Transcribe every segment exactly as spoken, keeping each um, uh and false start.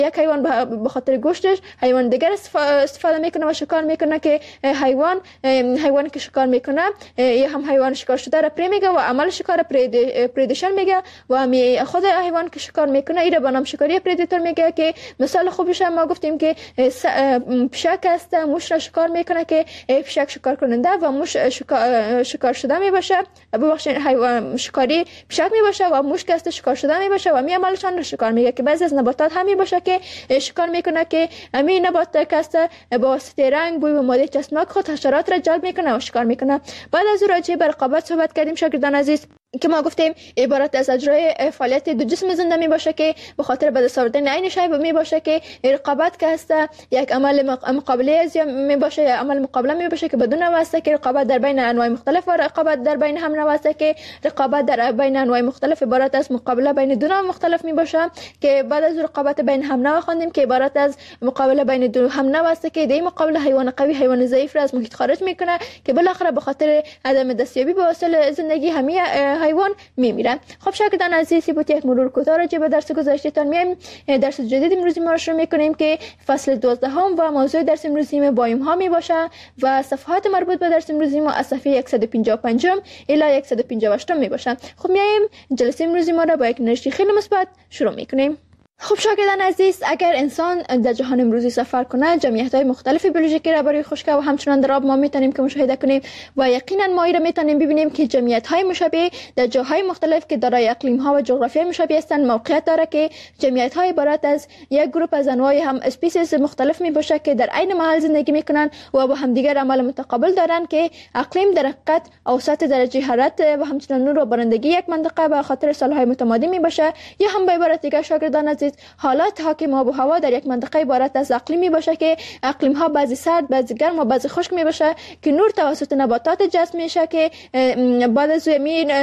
یک حیوان به خاطر گوشتش حیوان دیگر استفاده میکنه و شکار میکنه که حیوان حیوانی که شکار میکنه یا هم حیوان شکار شده را پری میگه و عمل شکار پریدیشن میگه و خود حیوان که شکار میکنه ایره به نام شکاری پریدیتور میگه که مثال خوبش ما گفتیم که پشک است، موش را شکار میکنه که پشک شکار کننده و موش شکار, شکار شده میباشه، ببخشید حیوان شکاری پشک میباشه و موش که است شکار شده میباشه و می عملشان را شکار میگه که بعضی از نباتات هم میباشه که شکار میکنه که همین نبات که است با واسطه رنگ، بوی و ماده چسبناک خود حشرات را جلب میکنه و شکار میکنه. بعد از اون راجع به رقابت صحبت کردیم شاگردان عزیز که ما گفتیم عبارت از اجرای فعالیت دو جسم زنده می باشه که به خاطر به دست آوردن عین شی می باشه که رقابت که است یک عمل مقابله از می باشه یا عمل مقابله می باشه که بدون واسطه که رقابت در بین انواع مختلف و رقابت در بین هم نواسطه که رقابت در بین انواع مختلف عبارت از مقابله بین دو نوع مختلف می باشه که بعد از رقابت بین هم نوع خواندیم که عبارت از مقابله بین دو هم نواسطه که دی مقابله حیوان قوی حیوان ضعیف را از محیط خارج میکنه که بالاخره به خاطر عدم دستیابی به وسایل زندگی همه حیوان میمیرن. خب شاگردان عزیزی بود یک مرور کوتاه راجع به درس گذشتهتان میایم. درس جدید امروزی ما رو شروع میکنیم که فصل دوازده هم و موضوع درس امروزی ما بایم ها می باشه و صفحات مربوط به درس امروزی ما از صفحه صد و پنجاه و پنج الی صد و پنجاه و هشت می باشه. خب میایم جلسه امروزی ما را با یک انرژی خیلی مثبت شروع میکنیم. خب شاگردان عزیز، اگر انسان در جهان امروزی سفر کنه جمعیت‌های مختلف بیولوژیکی را برای خشکی و همچنان در آب ما میتونیم که مشاهده کنیم و یقینا ما را میتونیم ببینیم که جمعیت‌های مشابه در جاهای مختلف که دارای اقلیم‌ها و جغرافیای مشابه هستند موقعیت داره که جمعیت‌های عبارت از یک گروه از انواع هم اسپیسیز مختلف میباشه که در عین محل زندگی میکنن و با همدیگر عمل متقابل دارن که اقلیم در حقیقت اوسط درجه حرارت و همچنان نور و بارندگی یک منطقه به خاطر سال‌های متمادی میباشه یا هم به عبارت دیگر شاگردان عزیز حالات حاکم آب و هوا در یک منطقه عبارت از اقلیمی باشه که اقلیم ها بعضی سرد، بعضی گرم و بعضی خشک می باشه که نور توسط نباتات جذب میشه که بعد از این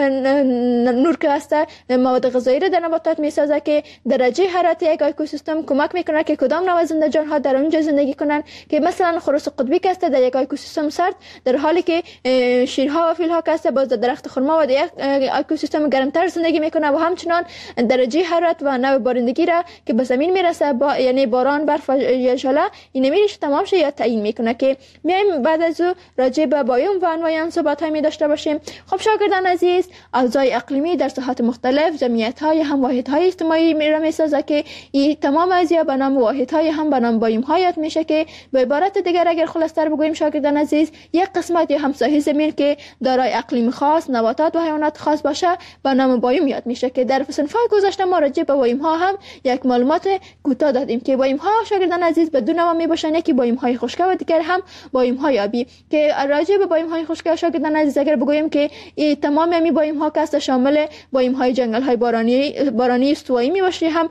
نور که هست مواد غذایی را در نباتات میسازه که درجه حرارت یک اکوسیستم کمک میکنه که کدام نوع زنده جان ها در اونجا زندگی کنن که مثلا خروس قطبی که است در یک اکوسیستم سرد در حالی که شیرها و فیلها که است باز در درخت خرما و در یک اکوسیستم گرمتر زندگی میکنه و همچنان درجه حرارت و نوع بارندگی را که به زمین میرسه با یعنی باران، برف یا ژله این میریش تمام شه یا تعیین میکنه که میایم بعد از او راجع به بایوم و انواع آن صحبت های می داشته باشیم. خب شاگردان عزیز، اوضاع اقلیمی در ساحات مختلف جمعیت های هم واحد های اجتماعی می میسازه که این تمام ازیا به نام واحد های هم به نام بایوم ها یاد میشه که به عبارت دیگر اگر خلاصتر بگوییم شاگردان عزیز یک قسمت یا هم ساحه زمین که دارای اقلیم خاص، نباتات و حیوانات خاص باشه به نام بایوم یاد میشه که در صنف‌های گذشته ما راجع به بایوم ها هم یک معلومات کوتاه دادیم که بایم ها شاگردان عزیز به دو نوع می باشن، یکی بایم های خشک و دیگر هم بایم های آبی که راجع به بایم های خشک شاگردان عزیز اگر بگویم که تمام می بایم ها که شامل بایم های جنگل های بارانی بارانی استوایی می باشه، هم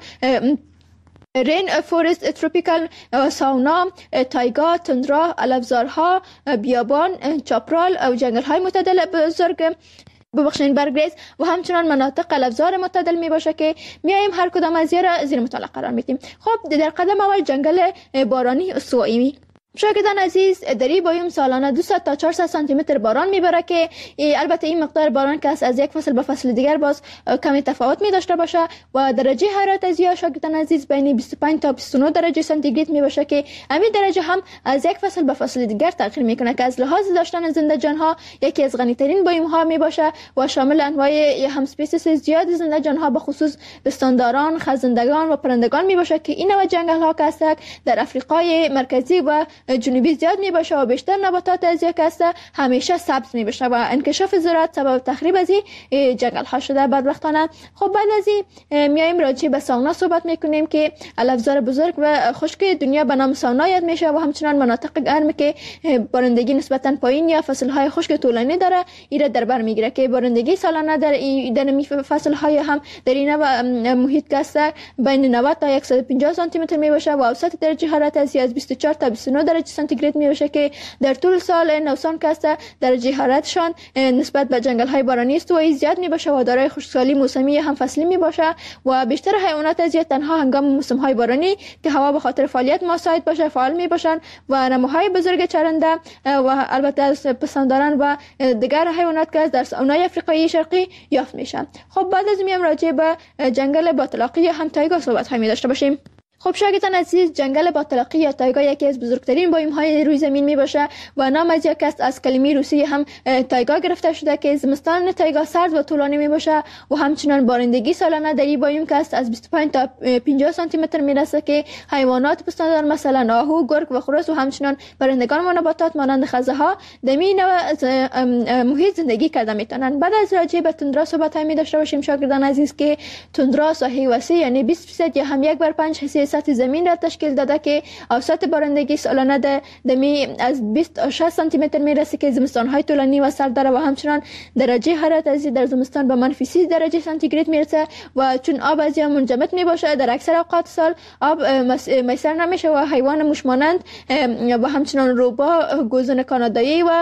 رین فورست، تروپیکال، ساونا، تایگا، تندرا، علفزارها، بیابان، چاپرال و جنگل های معتدل بزرگ ببخشید برگریز و همچنان مناطق علفزار معتدل می باشه که میایم هر کدام از را زیر مطالعه قرار میدیم. خب در قدم اول جنگل بارانی استوایی شاگردان عزیز، در این بایم سالانه دویست تا چهارصد سانتی متر باران میبره که البته این مقدار باران که از یک فصل به فصل دیگر باز کمی تفاوت می داشته باشه و درجه حرارت از یا شاگردان عزیز بین بیست و پنج تا بیست و نه درجه سانتیگراد می باشه که همین درجه هم از یک فصل به فصل دیگر تغییر میکنه که از لحاظ داشتن زنده جان ها یکی از غنی ترین بایم ها می باشه و شامل انواع هم اسپیسیس زیاد زنده جان ها به خصوص پستانداران، خزندگان و پرندگان می باشه که این نوع جنگل ها که در افریقای مرکزی و جنوبی زیاد می باشه و بیشتر نباتات از یک است همیشه سبز می باشه و انکشاف زراعت سبب تخریب از این جنگل ها شده بدبختانه. خب بعد از این میایم راجع به ساونا صحبت میکنیم که علفزار بزرگ و خشک دنیا به نام ساونا یاد میشه و همچنان مناطق گرم که بارندگی نسبتا پایین یا فصل های خشک طولانی داره ایره در بر میگیره که بارندگی سالانه در در فصل های هم در این محیط است بین نود تا صد و پنجاه سانتی متر می باشه و اوسط درجه حرارت از بیست و چهار تا بیست و نه درجه سانتیگراد می باشه که در طول سال نوسان که است درجه حرارتشان نسبت به جنگل های بارانی استوایی زیاد می باشه و دارای خشکسالی موسمی هم فصلی می باشه و بیشتر حیوانات از تنها هنگام موسم های بارانی که هوا به خاطر فعالیت مساعد باشه فعال می باشن و نموهای بزرگ چرنده و البته از پستانداران و دیگر حیوانات که در ساونای افریقایی شرقی یافت میشن. خب بعد از میام راجع به جنگل باطلاقی هم تایگا صحبت های می داشته باشیم. خب شاگردان عزیز، جنگل باطلاقی یا تایگا یکی از بزرگترین بایوم های روی زمین می باشه و نام از یک است از کلمه روسی هم تایگا گرفته شده که زمستان تایگا سرد و طولانی می باشه و همچنان بارندگی سالانه در این بایوم که است از بیست و پنج تا پنجاه سانتی متر می رسه که حیوانات پستاندار مثلا آهو، گرگ و خروس و همچنان پرندگان و نباتات مانند خزه ها در این محیط زندگی کرده میتونن. بعد از راجع به تندرا صحبت های می داشته باشیم شاگردان عزیز که تندرا ساحه وسیع یعنی بیست درصد یا هم یک بر پنج حصه سطح زمین را تشکیل داده که اوسط بارندگی سالانه ده دمی از بیست تا شصت سانتی متر میرسه که زمستان های طولانی و سرد داره و همچنان درجه حرارت از در زمستان به منفی سی درجه سانتیگراد میرسه و چون آب از یا منجمد می باشه در اکثر اوقات سال آب میسر نمیشه و حیوان موشمانند و همچنان روبا، گوزن کانادایی و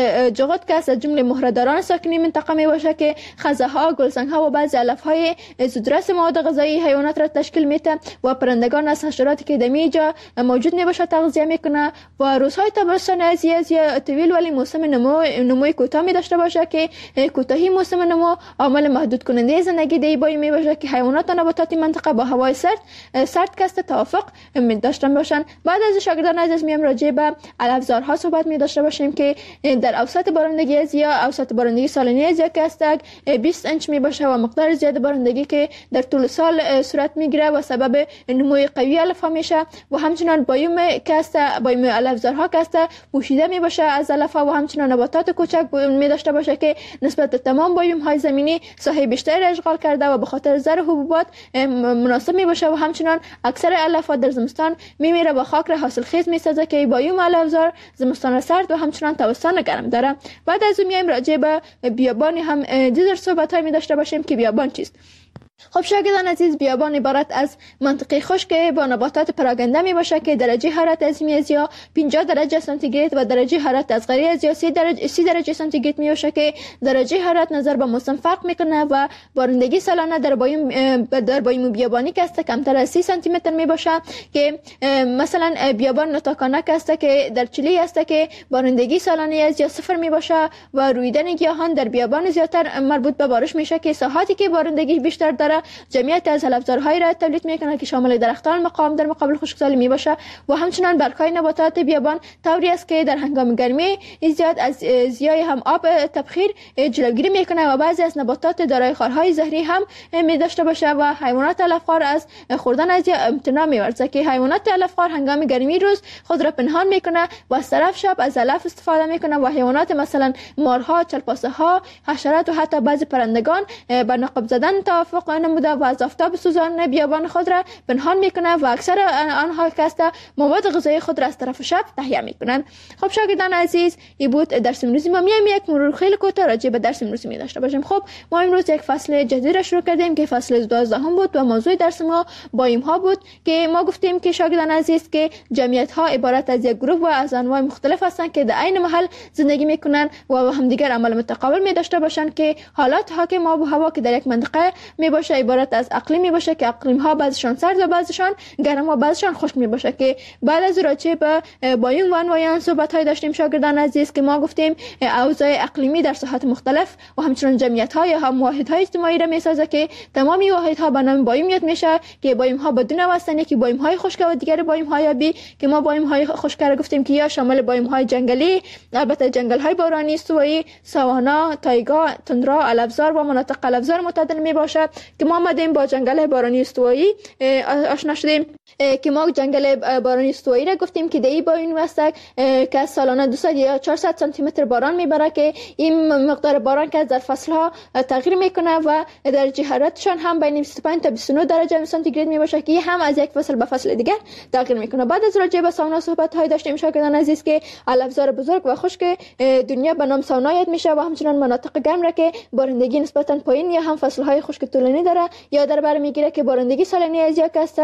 جغد که از جمله مهره‌داران ساکنین منطقه می باشه که خزه ها، گلزنگ ها و بعضی علف های زودرس مواد غذایی حیوانات را تشکیل میده و پرندگان از حشراتی که در اینجا موجود می باشه تغذیه میکنه و روزهای تابستان از یا طویل ولی موسم نمو نموی کوتاه می داشته باشه که کوتاهی موسم نمو عامل محدود کننده زندگی در بایوم می باشه که حیوانات و نباتات منطقه با هوای سرد سرد کست توافق می داشته باشن. بعد از شاگردان عزیز میام راجع به علفزارها صحبت می داشته باشیم که در اوسط بارندگی از یا اوسط بارندگی سالانه از یا که است بیست انچ می باشه و مقدار زیاد بارندگی که در طول سال صورت میگیره و سبب نموی قوی علف میشه و همچنان بایوم که است بایوم علفزارها که است پوشیده می باشه از علف و همچنان نباتات کوچک می داشته باشه که نسبت به تمام بایوم های زمینی ساحه بیشتری اشغال کرده و به خاطر زر حبوبات مناسب می باشه و همچنان اکثر علف در زمستان می میره و خاک را حاصل خیز می سازه که بایوم علفزار زمستان سرد و همچنان تابستان گرم داره. بعد از اون میایم راجع به بیابان هم دیگر صحبت های می داشته باشیم که بیابان چیست. خب شاگردان عزیز، بیابان عبارت از منطقه خشک با نباتات پراگنده می باشه که درجه حرارت از از یا پنجاه درجه سانتیگراد و درجه حرارت از غیر از یا سی درجه سی درجه سانتیگراد می باشه که درجه حرارت نظر به موسم فرق میکنه و بارندگی سالانه در بایوم در بایوم بیابانی که است کمتر از سی سانتی متر می باشه که مثلا بیابان نوتاکانا که است که در چیلی است که بارندگی سالانه از یا صفر می باشه و رویدن گیاهان در بیابان زیاتر مربوط به بارش میشه که ساحاتی که بارندگی بیشتر داره جمعیت از علفزارهای را تولید میکنه که شامل درختان مقاوم در مقابل خشکسالی می باشه و همچنان برگ‌های نباتات بیابان طوری است که در هنگام گرمی زیاد از زیای هم آب تبخیر جلوگیری میکنه و بعضی از نباتات دارای خارهای زهری هم می داشته باشه و حیوانات علفخوار از خوردن از امتناع می‌ورزه که حیوانات علفخوار هنگام گرمی روز خود را پنهان میکنه و از طرف شب از علف استفاده میکنه و حیوانات مثلا مارها، چلپاسه‌ها، حشرات و حتی بعضی پرندگان به نقب زدن توافق نموده و از آفتاب سوزان بیابان خود را پنهان میکنه و اکثر آنها کسته مواد غذایی خود را از طرف شب تهیه میکنن. خب شاگردان عزیز، این بود درس امروزی ما. میایم یک مرور خیلی کوتاه راجع به درس امروزی می داشته باشیم. خب ما امروز یک فصل جدید را شروع کردیم که فصل دوازده هم بود و موضوع درس ما بایوم ها بود که ما گفتیم که شاگردان عزیز که جمعیت ها عبارت از یک گروه و از انواع مختلف هستند که در عین محل زندگی میکنن و همدیگر عمل متقابل می داشته باشند که حالات حاکم آب و هوا که در یک منطقه می باشه عبارت از اقلیمی باشه که اقلیم ها بعضشان سرد و بعضشان گرم و بعضشان خشک می باشه که بعد از راجع به بایوم و انواع صحبت های داشتیم شاگردان عزیز که ما گفتیم اوضاع اقلیمی در ساحات مختلف و همچنین جمعیت های هم واحد های اجتماعی را می سازه که تمامی واحد ها به نام بایوم یاد میشه که بایوم ها بدون واسطه که بایوم های خشک و دیگر بایوم های آبی که ما بایوم های خشک را گفتیم که یا شامل بایوم های جنگلی، البته جنگل های بارانی، استوایی، ساوانا، تایگا، تندرا، علفزار و مناطق علفزار متعدد می باشه که ما آمدیم با جنگل بارانی استوایی آشنا شدیم که ما جنگل بارانی استوایی را گفتیم که دی بایوم است که سالانه دویست یا چهارصد سانتی متر باران میبره که این مقدار باران که در فصل ها تغییر میکنه و درجه حرارتشان هم بین بیست و پنج تا بیست و نه درجه سانتیگراد میباشه که هم از یک فصل به فصل دیگر تغییر میکنه. بعد از راجع به ساونا صحبت های داشتیم شاگردان عزیز که علفزار بزرگ و خشک دنیا به نام ساونا یاد میشه و همچنین مناطق گرم را که بارندگی نسبتا پایین یا هم فصل های خشک طولانی داره یا در بر میگیره که بارندگی سالانه از یک است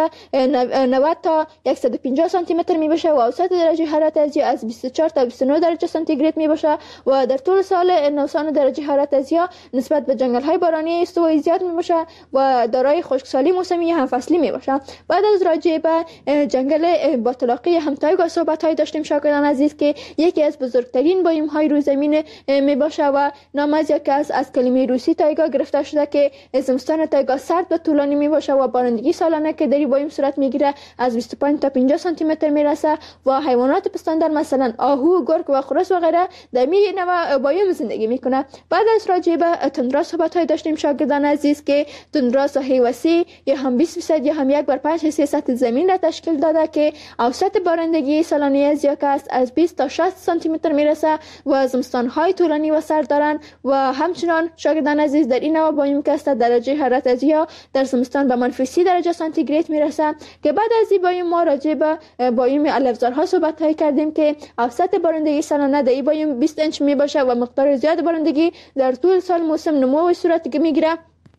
نود تا صد و پنجاه سانتی متر می باشه و اوسط درجه حرارت از از بیست و چهار تا بیست و نه درجه سانتیگراد می باشه و در طول سال نوسان درجه حرارت از نسبت به جنگل های بارانی استوایی زیاد می باشه و دارای خشکسالی موسمی هم فصلی می باشه. بعد از راجع به جنگل باطلاقی هم تایگا صحبت های داشتیم شاگردان عزیز که یکی از بزرگترین بایوم های روی زمین می باشه و نام از یک از از کلمه روسی تایگا گرفته شده که زمستان تایگا سرد و طولانی می باشه و بارندگی سالانه که در بایوم صورت می ذخیره از بیست و پنج تا پنجاه سانتی متر میرسه و حیوانات پستاندار مثلا آهو، گرگ و خرس و غیره در می نوع بایوم زندگی میکنه. بعد از راجع به تندرا صحبت های داشتیم شاگردان عزیز که تندرا ساحه وسیع یا هم بیست درصد یا هم یک بر پنج حصه سطح زمین را تشکیل داده که اوسط بارندگی سالانه از یک است از بیست تا شصت سانتی متر میرسه و زمستان های طولانی و سرد دارند و همچنان شاگردان عزیز در این نوع بایوم که است درجه حرارت از یا در زمستان به منفی سی درجه سانتیگراد میرسه. که بعد از این بایوم ما راجع به بایوم الافزارها صحبت های کردیم که اوسط بارندگی سالانه در این بایوم بیست انچ می باشه و مقدار زیاد بارندگی در طول سال موسم نمو صورت میگیره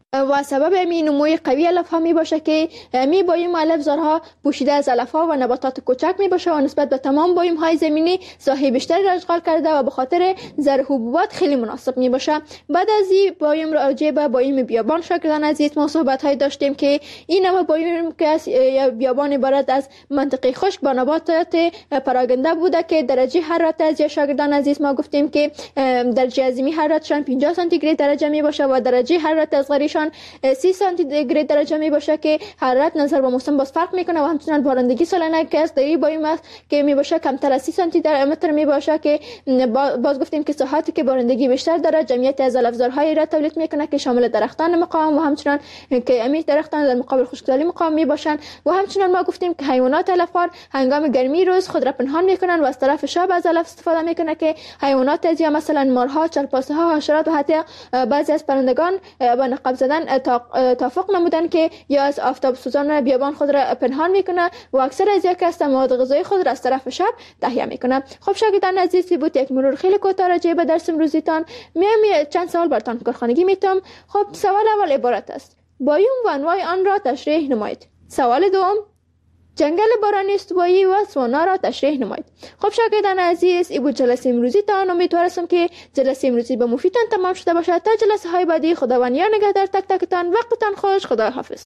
و سبب امی نموی قوی علف ها می باشه که امی بایوم الافزارها پوشیده از علف ها و نباتات کوچک می باشه و نسبت به تمام بایوم های زمینی ساحه بیشتری را اشغال کرده و به خاطر زرع حبوبات خیلی مناسب می باشه. بعد از این بایوم راجع به بایوم بیابان شاگردان عزیز ما صحبت های داشتیم که این نوع بایوم که بیابان عبارت از منطقه خشک با نباتات پراگنده بوده که درجه حرارت از شاگردان عزیز ما گفتیم که درجه عظیمی حرارتشان پنجاه سانتیگراد درجه می باشه و درجه حرارت اصغریشان سی سانتیگراد درجه می باشه که حرارت نظر به موسم باز فرق میکنه و همچنان بارندگی سالانه که است در این بایوم است که می باشه کمتر از سی سانتی متر می باشه که باز گفتیم که ساحاتی که بارندگی بیشتر داره جمعیت از الافزارهای را تولید میکنه که شامل درختان مقاوم و همچنان که امی درختان در مقابل خشکسالی مقاوم می باشند و همچنان ما گفتیم که حیوانات علفخوار هنگام گرمی روز خود را پنهان میکنن و از طرف شب از علف استفاده میکنه که حیوانات از مثلا مارها، چرپاسه ها، حشرات و حتی بعضی از پرندگان با نقاب زدن توافق نمودن که یا از آفتاب سوزان بیابان خود را پنهان میکنه و اکثر از یک کس مواد غذایی خود را از طرف شب تهیه میکنه. خب شاگردان عزیز بود یک مرور خیلی کوتاه راجع به درس امروزیتان میام چند سوال براتون کارخانگی میتم. خب سوال اول عبارت است بایوم و انواع آن را تشریح نمایید. سوال دوم جنگل بارانی استوایی و سوانا را تشریح نمایید. خب شاگردان عزیز این بود جلسه امروزی تان. امیدوارم که جلسه امروزی به مفیدتان تمام شده باشد. تا جلسه های بعدی خداوند یار نگهدار تک تکتان. وقتتان خوش. خدا حافظ.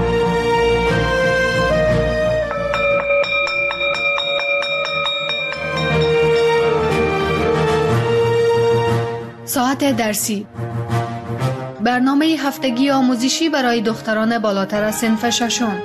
ساعت درسی برنامه هفتگی آموزشی برای دختران بالاتر از صنف ششم.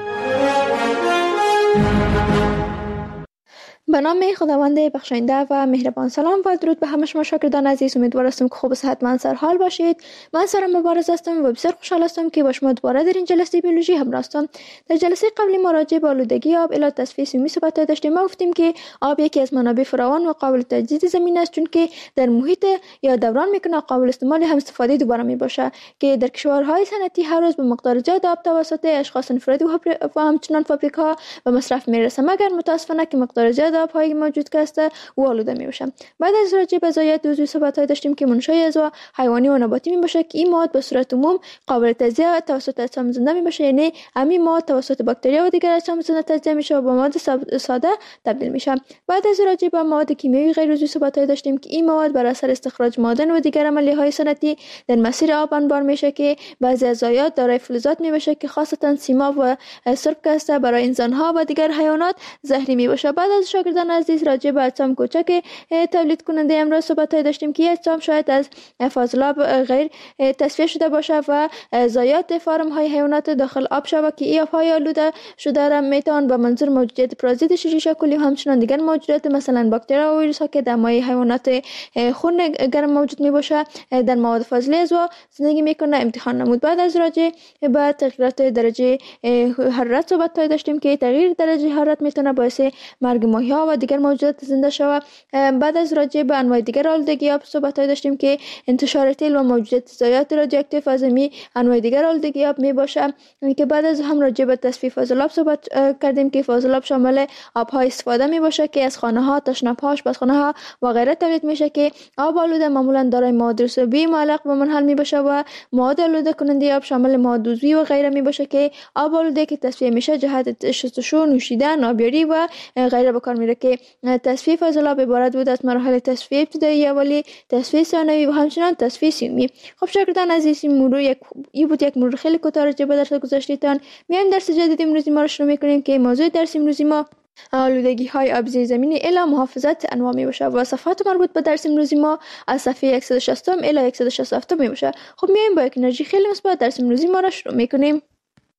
به نام خداوند بخشاینده و مهربان. سلام و درود به همه شما شاگردان عزیز. امیدوارم که خوب و صحتمند سر حال باشید. من سارا مبارز هستم و بسیار خوشحال هستم که با شما دوباره در این جلسه بیولوژی همراه هستم. در جلسه قبلی ما راجع به آلودگی آب الی تصفیه سیمی صحبت داشتیم. ما گفتیم که آب یکی از منابع فراوان و قابل تجدید زمین است چون که در محیط یا دوران میکنه قابل استعمال هم استفاده دوباره می باشه که در کشورهای صنعتی هر روز به مقدار زیاد آب توسط اشخاص انفرادی و همچنان فابریک‌ها به مصرف میرسه، مگر متاسفانه که مقدار زیاد آب‌های موجود که است و آلوده میباشه. بعد از راجع به ضایعات عضوی صحبت داشتیم که منشأ اعضا حیوانی و نباتی میباشه که این مواد به صورت عموم قابل تجزیه توسط اجسام زنده میباشه، یعنی همین مواد توسط باکتریا و دیگر اجسام زنده تجزیه میشه و به مواد ساده تبدیل میشه. بعد از راجع به مواد کیمیایی غیر عضوی صحبت داشتیم که این مواد بر اثر استخراج معادن و دیگر عملیه‌های صنعتی در مسیر آب انبار میشه که بعضی از ضایعات دارای فلزات میباشه که خاصتا سیماب و سرب است برای انسان‌ها و دیگر حیوانات زهری میباشه. بعد از شاگردان عزیز راجع به اجسام کوچک تولید کننده امروز صحبت داشتیم که اجسام شاید از فاضلاب غیر تصفیه شده باشه و ضایعات فارم های حیوانات داخل آب شود که این آب‌های آلوده شده را میتوان به منظور موجودیت پرازیت شیشه شکلی و همچنان دیگر موجودات مثلا باکتریا و ویروس ها که در مایع حیوانات خون گرم موجود میباشه در مواد فاضله اعضا زندگی میکنه امتحان نمود. بعد از راجع به تغییرات درجه حرارت صحبت داشتیم که تغییر درجه حرارت میتونه باعث مرگ ماهی‌ها و دیگر موجودات زنده شود. بعد از راجع به انواع دیگر آلودگی آب صحبت داشتیم که انتشار تیل و موجودات ضایعات رادیواکتیو از می انواع دیگر آلودگی آب می باشه که بعد از هم راجع به تصفیه فاضلاب صحبت کردیم که فاضلاب شامل آب‌های استفاده می باشه که از خانه‌ها، تشنه‌ها، آشپزخانه‌ها و غیره تولید میشه که آب آلوده معمولا دارای مواد رسوبی معلق به منحل می باشه و مواد آلوده کننده آب شامل مواد عضوی و غیره می باشه که آب آلوده که تصفیه میشه جهت شستشو، نوشیدن، آبیاری و غیره به کار میره که تصفیه فاضلاب عبارت بود از مراحل تصفیه ابتدایی، اولی، تصفیه ثانوی و همچنان تصفیه سیومی. خب شاگردان عزیز این مرور یک این بود یک مرور خیلی کوتاه راجع به درس گذشته‌تان. میایم درس جدید امروزی ما رو شروع میکنیم که موضوع درس امروزی ما آلودگی های آب زیر زمینی الی محافظت انواع می باشه و صفحات مربوط به درس امروزی ما از صفحه صد و شصت الی صد و شصت می باشه. خب میایم با یک انرژی خیلی مثبت درس امروزی ما رو شروع میکنیم.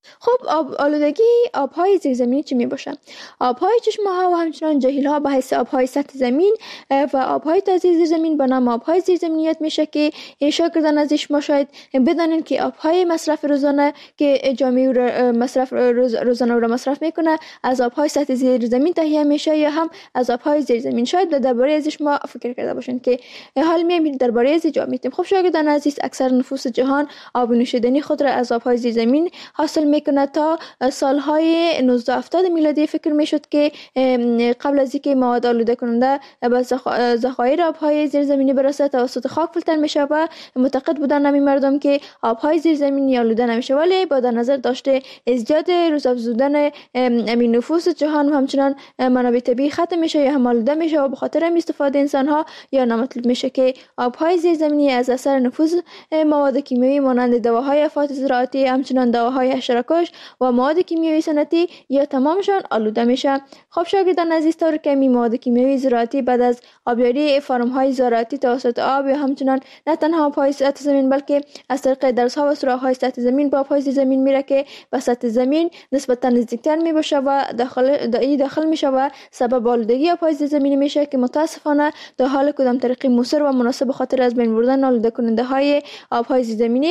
خب آب آلودگی آبهای زیرزمینی چی می باشه؟ آبهای چشمه ها و همچنان جهیل ها به حیث آبهای سطح زمین و آبهای تازه زیرزمین به نام آبهای زیرزمینیت میشه که شاگردان ازش ما شاید بدانند که آبهای مصرف روزانه که جامعه رو مصرف روز روزانه رو مصرف میکنه از آبهای سطح زیرزمین تهیه میشه یا هم از آبهای زیرزمین. شاید درباره ازش ما فکر کرده باشین که حال میایم درباره ازش جواب میدیم. خب شاگردان عزیز، اکثر نفوس جهان آب نوشیدنی خود را از آبهای زیرزمین حاصل میکنه. تا سالهای نوزده هفتاد میلادی فکر میشد که قبل از اینکه مواد آلوده کننده به ذخایر آبهای زیرزمینی برسه توسط خاک فیلتر میشه و معتقد بودن همین مردم که آبهای زیرزمینی آلوده نمیشه، ولی با در نظر داشته ازدیاد روزافزودن امین نفوس جهان و همچنان منابع طبیعی ختم میشه یا هم آلوده میشه و به خاطر هم استفاده انسان ها یا نامطلوب میشه که آبهای زیرزمینی از اثر نفوذ مواد کیمیایی مانند دواهای افات زراعتی، همچنان دواهای حشره‌کش و مواد کیمیایی صنعتی یا تمامشان آلوده میشه. خب شاگردان عزیز، طور که می مواد کیمیایی زراعتی بعد از آبیاری فارم های زراعتی توسط آب یا همچنان نه تنها آبهای سطح زمین بلکه از طریق درس ها و سوراخ های سطح زمین با آبهای زیر زمین میره که به سطح زمین نسبتا نزدیکتر می باشه و داخل دایی داخل میشه و سبب آلودگی آبهای زیر زمینی میشه که متاسفانه در حال کدام طریقی موثر و مناسب خاطر از بین بردن آلوده کننده های آبهای زیر زمینی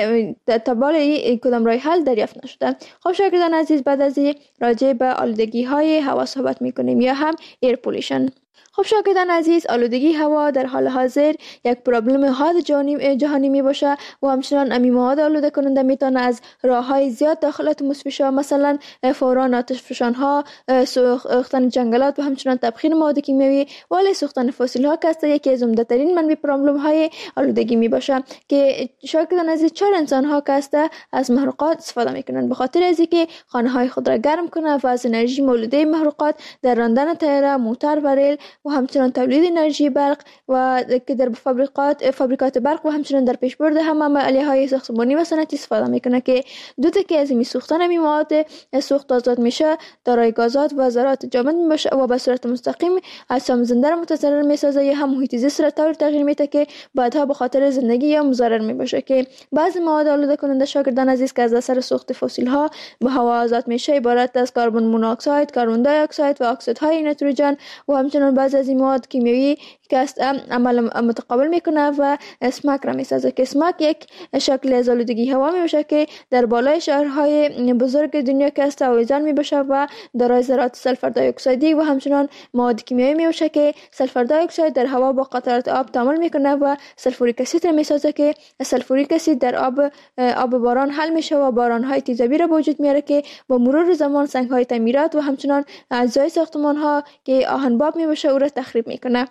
تا بالای کدام راه حل دریافت نشده. خب شاگردان عزیز، بعد از این راجع به آلودگی های هوا صحبت میکنیم یا هم ایر پولیشن. خب شاگردان عزیز، آلودگی هوا در حال حاضر یک پرابلم حاد جهانی می باشه و همچنان امی مواد آلوده کننده میتونه از راه های زیاد داخل اتمسفر شه، مثلا فوران آتش فشان ها، سوختن جنگلات و همچنان تبخیر مواد کیمیایی، ولی سوختن فسیل ها که یکی از عمده ترین منبع پرابلم های آلودگی می باشه که شاگردان عزیز چهار انسان ها که از محروقات استفاده میکنن به خاطر از اینکه خانه های خود را گرم کنه و از انرژی مولوده محروقات در راندن تیاره، موتور و ریل و همچنان تولید انرژی برق و که در فابریکات فابریکات برق و همچنان در پیشبرد هم عملیه های ساختمانی و صنعتی استفاده میکنه که دو تا که از این سوختن می مواد سوخت آزاد میشه دارای گازات و ذرات جامد میشه و به صورت مستقیم اجسام زنده را متضرر میسازه یا هم محیط زیست را طور تغییر میده که بعدها به خاطر زندگی یا مضرر میباشه. که بعضی مواد آلوده کننده شاگردان عزیز که از اثر سوخت فسیل ها به هوا آزاد میشه عبارت از کربن مونوکساید، کربن دی اکساید و اکسیدهای نیتروژن و همچنان بعضی از این مواد کیمیایی که است عمل متقابل میکنه و اسماک را میسازه که اسماک یک شکل از آلودگی هوا میباشه که در بالای شهرهای بزرگ دنیا که است آویزان میباشه و دارای ذرات سلفر دی اکسایدی و همچنان مواد کیمیایی میباشه که سلفر دی اکساید در هوا با قطرات آب تعامل میکنه و سلفوریک اسید را میسازه که سلفوریک اسید در آب آب باران حل میشه و بارانهای تیزابی را به وجود میاره که با مرور زمان سنگهای تعمیرات و همچنان اجزای ساختمان ها که آهنباب میباشه او را تخریب میکنه.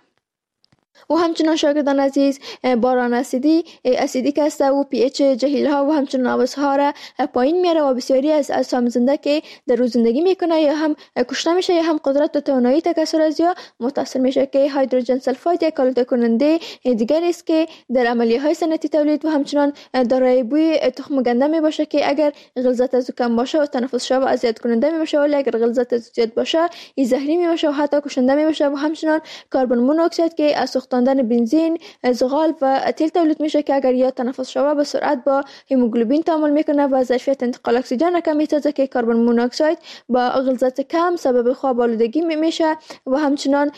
و همچنان شاگردان عزیز، باران اسیدی اسیدی که است و پی اچ جهیل ها و همچنان آبسها را پایین میاره و بسیاری از اجسام زنده که در روز زندگی میکنه یا هم کشته میشه یا هم قدرت و توانایی تکثر از یا متاثر میشه که هیدروژن سلفاید یک آلوده کننده دیگر است که در عملیه های صنعتی تولید و همچنان دارای بوی تخم گنده میباشه که اگر غلظت از کم باشه و تنفس شو اذیت کننده میباشه، ولی اگر غلظت از زیاد باشه ای زهری میباشه و حتی کشنده میباشه. و همچنان کربن مونوکساید که از سوختاندن بنزین، زغال و تیل تولید میشه که اگر یا تنفس شوه به سرعت با هموگلوبین تعامل میکنه و ظرفیت انتقال اکسیژن کم میسازه که کربن مونوکساید با غلظت کم سبب خواب آلودگی میشه. و همچنان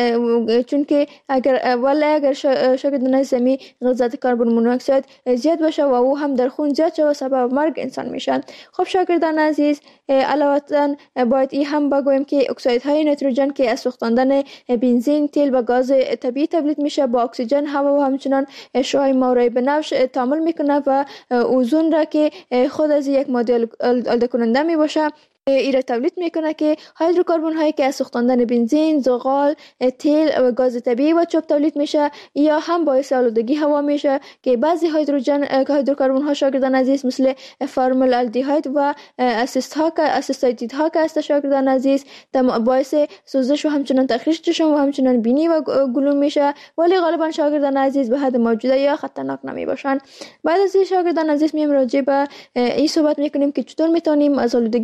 چون که اگر ولی اگر شاگردان زمین غلظت کربن مونوکساید زیاد باشه و او هم در خون زیاد شوه سبب مرگ انسان میشن. خب شاگردان عزیز، علاوه باید این هم بگویم که اکسیدهای نیتروژن که از سوختاندن بنزین، تیل و گاز طبیعی تولید میشه با اکسیژن، هوا و همچنان شعاع مورای بنفش تعامل میکنه و اوزون را که خود از یک ماده آلوده کننده میباشه ایره تولید میکنه که هیدروکربن هایی که از سوختاندن بنزین، زغال، تیل و گاز طبیعی و چوب تولید میشه یا هم باعث آلودگی هوا میشه که بعضی هیدروژن هیدروکربن ها شاگردان عزیز مثل فرمل آلدهاید و اسیست ها که اسیستاید ها که است شاگردان عزیز باعث سوزش و همچنان تخریش چشم و همچنان بینی و گلوم میشه، ولی غالبا شاگردان عزیز به حد موجوده یا خطرناک نمی باشن. بعد از این شاگردان عزیز میم راجع به این صحبت میکنیم که چطور میتونیم از آلودگی هوا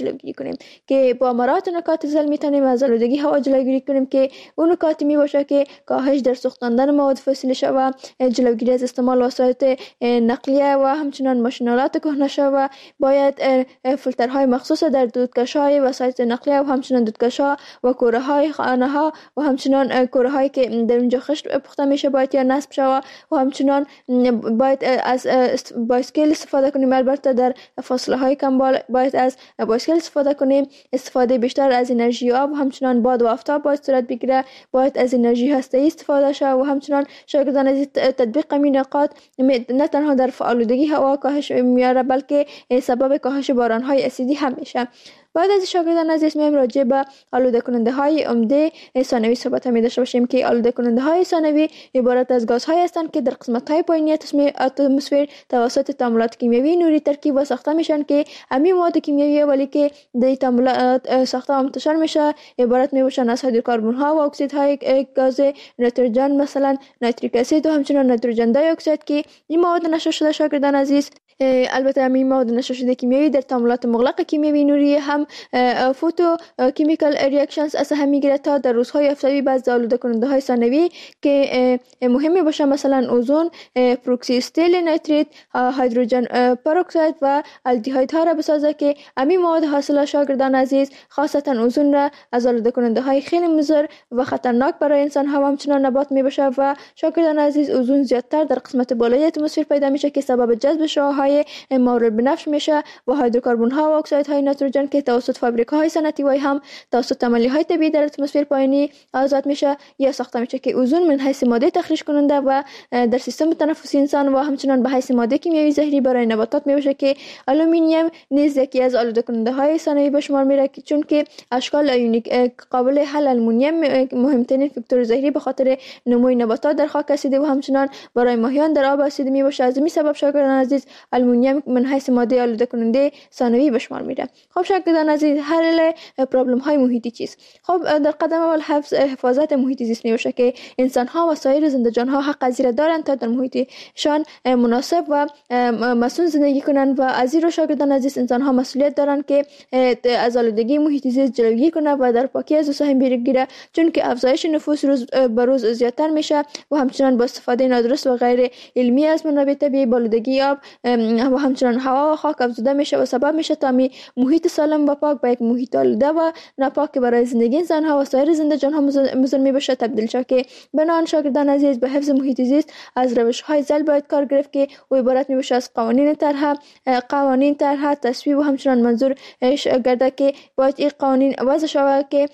جلوگیری کنیم که با مراعات نکات زل میتونیم از آلودگی هوا جلوگیری کنیم که اون نکاتی می باشه که کاهش در سوختاندن مواد فسیل شوه، جلوگیری از استعمال وسایل نقلیه و همچنان ماشینالات کهنه شوه. باید فیلترهای مخصوص در دودکش‌های وسایل نقلیه و همچنان دودکش‌ها و کوره های خانه ها و همچنان کوره هایی که در اونجا خشت پخته میشه باید یا نصب شوه و همچنان باید از بایسکل استفاده کنیم. البته در فاصله های کم باید از بایسکل استفاده کنیم. استفاده بیشتر از انرژی آب و همچنان باد و آفتاب باید صورت بگیره. باید از انرژی هسته‌ای استفاده شود و همچنان شاگردان از تطبیق این نکات نه تنها در آلودگی هوا کاهش میاره بلکه سبب کاهش باران های اسیدی هم میشه. بعد از شاگردان عزیز میایم راجع به آلوده کننده های عمده ثانوی صحبت می داشته باشیم که آلوده کننده های ثانوی عبارت از گازهای هستند که در قسمت های پایینی اتمسفر توسط تعاملات کیمیایی نوری ترکیب و ساخته میشن که همین مواد کیمیایی ولی که در تعاملات ساخته و منتشر میشه عبارت می باشن از هیدروکربن ها و اکسیدهای گاز نیتروژن مثلا نیتریک اسید و همچنان نیتروژن دی اکساید که این مواد نشر شده شاگردان عزیز. البته همین مواد نشر شده کیمیایی در تعاملات مغلق کیمیایی نوری هم فوتو کیمیکال ریاکشنز از هم میگیره تا در روزهای آفتابی بعض آلوده کننده های ثانوی که مهمی باشه مثلا اوزون، پروکسی استیل نیتریت، هیدروژن پروکساید و الدیهاید ها را بسازه که همین مواد حاصل شاگردان عزیز خاصتا اوزون را از آلوده کننده های خیلی مضر و خطرناک برای انسان ها و همچنان نبات می باشه و شاگردان عزیز اوزون زیادتر در قسمت بالای اتمسفر پیدا میشه که سبب جذب شعاعهای مورد بنفش میشه و هیدروکربن ها و اکسایدهای نیتروژن که توسط فابریکاهای صنعتی و هم توسط عملیات های طبیعی در اتمسفر پایینی آزاد میشه یا ساخته میشه که اوزون من حیث ماده تخریش کننده و در سیستم تنفسی انسان و همچنان به حیث ماده کیمیایی زهری برای نباتات میشه که آلومینیوم نیز یکی از آلوده کننده های ثانوی به شمار میره چون که اشکال ایونیک قابل حل آلومینیوم مهمترین فاکتور زهری به خاطر نموی نباتات در خاک اسیدی و همچنان برای ماهیان در آب اسیدی میباشه. از این سبب شاگردان عزیز آلومینیوم من حیث ماده آلوده کننده ثانوی به شمار میره. خب شاگردان عزیز حل پرابلم های محیطی چیست؟ خب در قدم اول حفظ حفاظت محیط زیست میشه که انسان ها و سایر زنده جان ها حق زیر دارند تا در محیطشان مناسب و مسئول زندگی کنند و از این رو شاگردان عزیز انسان ها مسئولیت دارند که از آلودگی محیط زیست جلوگیری کنند و در پاکی از سهم بگیره چون که افزایش نفوس روز به روز زیادتر میشه و همچنان با استفاده نادرست و غیر علمی از منابع طبیعی آلودگی آب و همچنان هوا و خاک افزوده میشه و سبب میشه تا می محیط سالم و پاک به یک محیط آلوده و ناپاک برای زندگی انسان ها و سایر زنده جان ها مضر می بشه تبدیل شد که بنابراین شاگردان عزیز به حفظ محیط زیست از روش های زل باید کار گرفت که و عبارت می بشه از قوانین طرح قوانین طرح تصویب و همچنان منظور گرده که باید این قوانین وضع شود که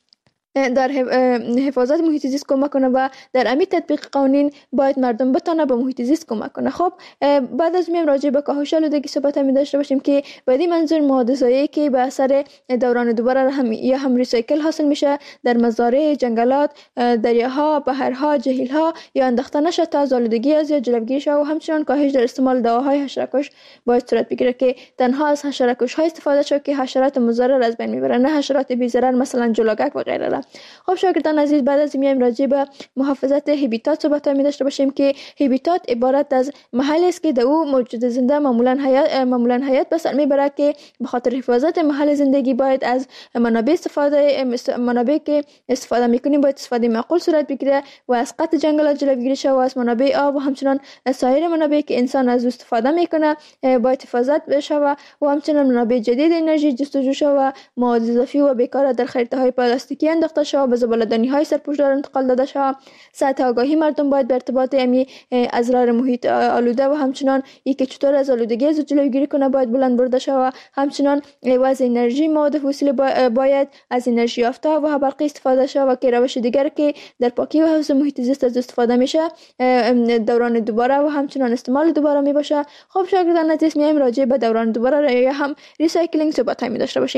در حفاظت محیط زیست کمک کنه و در امی تطبیق قوانین باید مردم بتونه به محیط زیست کمک کنه. خب بعد از میم راجع به کاهش آلودگی صحبت می داشته باشیم که بعدی منظور مواد ضایعی که به اثر دوران دوباره هم یا هم ریسایکل حاصل میشه در مزارع، جنگلات، دریاها، بحرها، جهیلها یا انداخته نشه تا از آلودگی از یا جلوگیری شه و همچنان کاهش در استعمال دواهای حشره‌کش باید صورت بگیره که تنها از حشره‌کش ها استفاده شه که حشرات مضر از بین میبرن نه حشرات بی ضرر مثلا جلوگک و غیره. خب شاگردان عزیز بعد از میایم راجع به محافظت هبیتات صحبت می داشته باشیم که هبیتات عبارت از محلی است که در او موجود زنده معمولا حیات معمولا حیات به سر میبره که به خاطر حفاظت محل زندگی باید از منابع استفاده منابع که استفاده میکنیم باید استفاده معقول صورت بگیره و از قطع جنگلات جلوگیری شه و از منابع آب و همچنان سایر منابع که انسان از استفاده میکنه باید حفاظت بشه و همچنان منابع جدید انرژی جستجو شه و مواد اضافی و بیکار در خریطه های پلاستیکی انداخته شه به زباله‌دانی های سرپوشدار انتقال داده شود. سطح آگاهی مردم باید به ارتباط امی اضرار محیط آلوده و همچنان ای که چطور از آلودگی از جلوگیری کنه باید بلند برده شود. همچنان وضع انرژی مواد فسیل باید از انرژی یافته و برقی استفاده شود و که روش دیگر که در پاکی و حفظ محیط زیست از استفاده میشه دوران دوباره و همچنان استعمال دوباره می باشه. خب شاگردان عزیز میایم راجع به دوران دوباره یا هم ریسایکلینگ صحبت می داشته باشیم.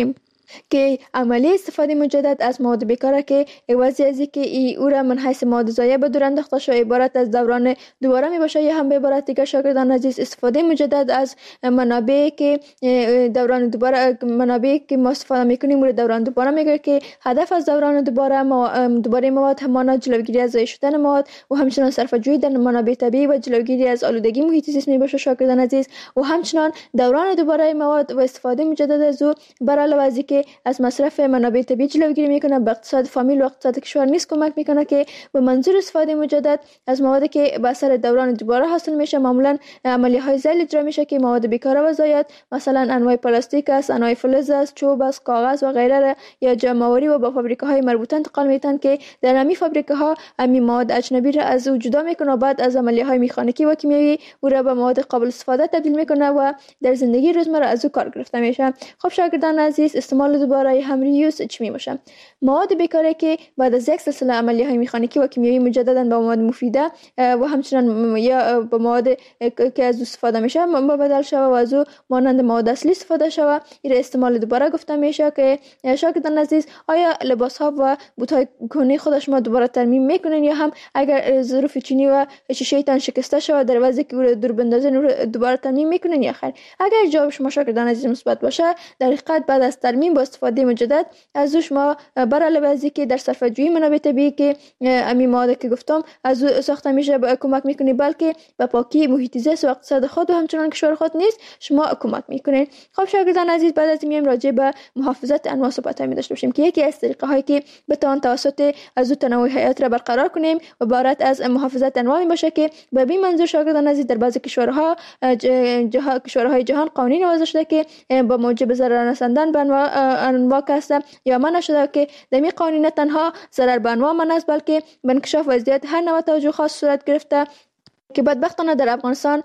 که عملی استفاده مجدد از مواد بیکاره که عوضی از که ای او را من حیث مواد ضایع به دور انداخته شو عبارت از دوران دوباره می باشه، یا هم به عبارت دیگه شاگردان عزیز استفاده مجدد از منابع که دوران دوباره منابع که ما استفاده میکنیم مورد دوران دوباره میگه که هدف از دوران دوباره دوباره مواد همانا جلوگیری از ضایع شدن مواد و همچنان صرفه‌جویی در منابع طبیعی و جلوگیری از آلودگی محیط زیست می باشه شاگردان عزیز. و همچنان دوران دوباره مواد و استفاده مجدد از او بر علاوه از که از مصرف منابع طبیعی جلوگیری میکنه، به اقتصاد فامیل و اقتصاد کشور نیز کمک میکنه که به منظور استفاده مجدد از موادی که به اثر دوران دوباره حاصل میشه معمولا عملیه های ذیل اجرا میشه که مواد بیکاره و ضایع مثلا انواع پلاستیک است، انواع فلز است، چوب است، کاغذ و غیره را یا جمع‌آوری و به فابریکه‌های مربوطه انتقال میتن که در همین فابریکه‌ها همین مواد اجنبی را از او جدا میکنه و بعد از عملیه‌های مکانیکی و کیمیایی او را به مواد قابل استفاده تبدیل میکنه و در زندگی روزمره از او کار گرفته میشه. خب شاگردان عزیز استعمال دوباره هم ریوز چی می باشه؟ مواد بیکاره که بعد از یک سلسله عملیه‌های مکانیکی و کیمیایی مجددا به مواد مفیده و همچنان یا به مواد که از استفاده میشه بدل شوه و از او مانند مواد اصلی استفاده شوه، این استعمال دوباره گفته میشه. که شاگردان عزیز آیا لباس ها و بوت های کهنه خود شما دوباره ترمیم میکنین یا هم اگر ظروف چینی و شیشه تان شکسته شوه در وضعی که رو دور بندازین دوباره ترمیم میکنین یا خیر؟ اگر جواب شما شاگردان عزیز مثبت باشه در حقیقت بعد از ترمیم با استفاده مجدد از شما بر علاوه از که در صرفه‌جویی منابع طبیعی که امی مواد که گفتم از او ساخته میشه کمک میکنه، بلکه به پاکی محیط زیست و اقتصاد خود و همچنان کشور خود نیز شما کمک میکنین. خب شاگردان عزیز بعد از این راجع به محافظت انواع صحبت می داشته باشیم که یکی از طریقه هایی که بتوان توسط از تنوع حیات را برقرار کنیم عبارت از محافظت انواع می باشه که به این منظور شاگردان عزیز در بعضی کشورها جه... کشورهای جهان قوانین وضع شده که با موجب ضرر رساندن به انواع انواع کسته یا منع شده که در این قوانین تنها ضرر به انواع منع است، بلکه به انکشاف وضعیت هر نوع توجه خاص صورت گرفته که بدبختانه در افغانستان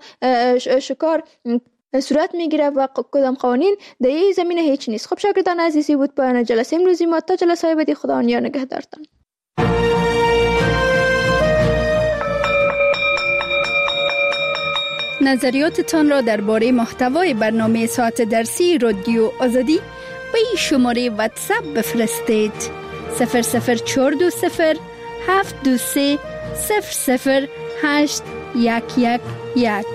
شکار صورت میگیره و کدام قوانین در این زمینه هیچ نیست. خب شاگردان عزیزی بود پایان جلسه امروزی ما، تا جلسه بعدی خدا یا نگهدارتان. نظریاتتان را درباره محتوای برنامه ساعت درسی رادیو آزادی به این شماره واتساپ بفرستید: صفر صفر چهار دو صفر هفت دو سه صفر صفر هشت یک یک یک.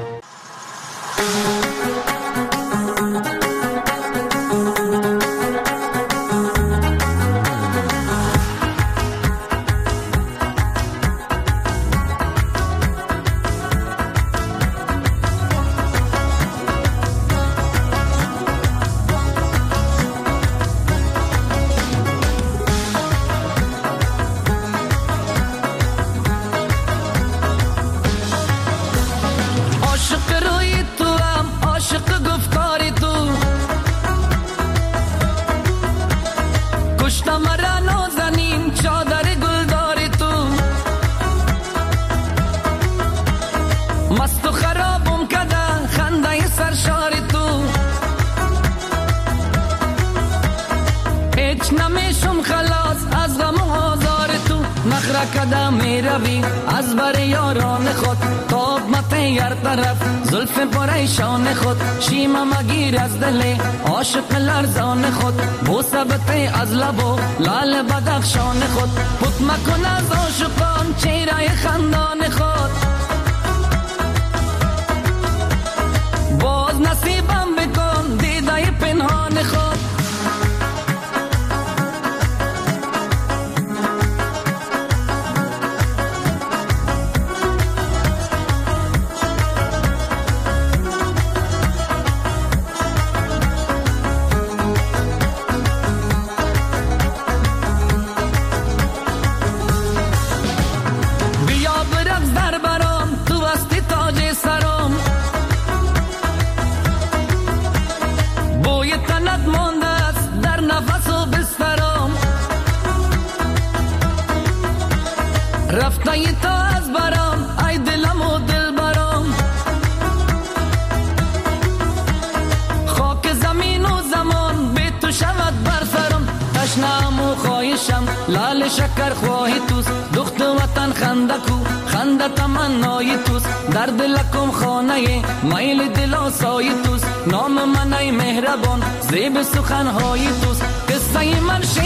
قدم می روی از بر یاران خود، تاب مته هر طرف زلف پریشان خود، شیمه مگیر از دل عاشق لرزان خود، بوسه بته از لب و لال بدخشان خود، پت مکن از عاشقان چهره خندان خود، باز نصیبم بکن دیده پنهان خود. رفته ای تا از برام ای دلم و دل برام، خاک زمین و زمان به تو شود بر سرم، تشنم و خواهشم لال شکر خواهی توست، دخت وطن خنده کو خنده تمنای توست، در دلکم خانه میل دل آسای توست، نام من ای مهربان زیب سخنهای توست قصه من